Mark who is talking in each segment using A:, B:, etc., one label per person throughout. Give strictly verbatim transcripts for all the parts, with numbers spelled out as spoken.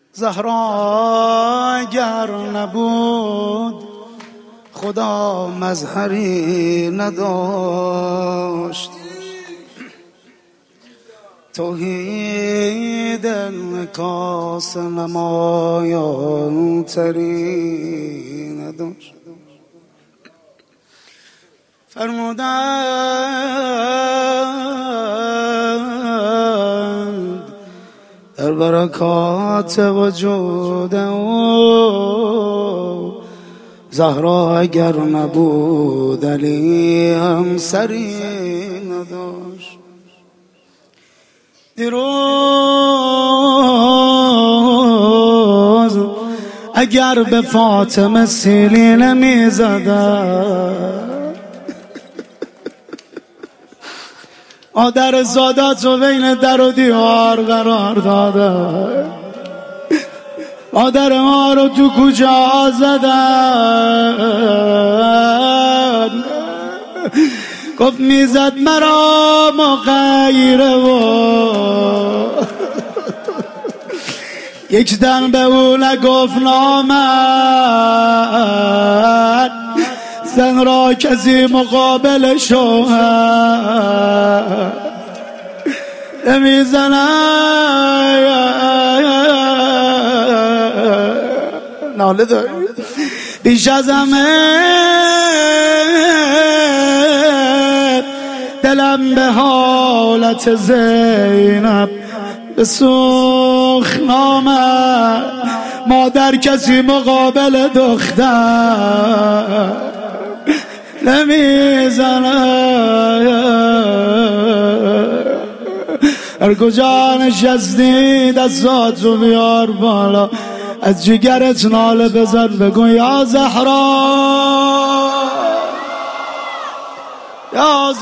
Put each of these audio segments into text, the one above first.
A: زهرا اگر نبود خدا مظهری نداشت، توحید انعکاس نمایان تری نداشت. فرمودند در برکات وجود او زهرا اگر نبود علی هم سری نداشت. دیروز اگر به فاطمه سیلی نمی زدن، مادر زادات رو بین در و دیوار قرار داده، مادر ما رو تو کجا زدن، گفت میزد مرا مغیره و یک دم به او نگفت نامد، زن را کسی مقابل شوهر نمیزنه. ناله داری بیش از همه دلم به حالت زینب به سوخ نامد، مادر کسی مقابل دختر نمیزنه. هر کجا نشستی دستات رو بیار بالا، از جگرت ناله بزن بگو یا زهرا یا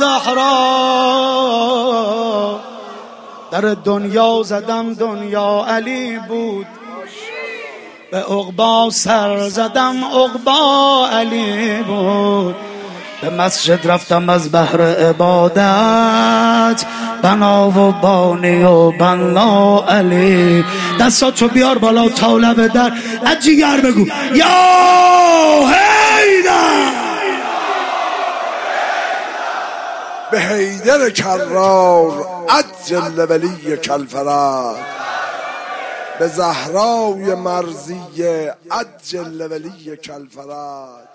A: زهرا. در دنیا زدم دنیا علی بود، به عقبا سر زدم عقبا علی بود. به مسجد رفتم از بحر عبادت، بنا و بانی و بنا علی. دستاتو بیار بالا تا لب در، از جیگر بگو یا حیدر.
B: به حیدر کرار عجل ولی کالفرج، به زهرای مرضیه عجل ولی کالفرج.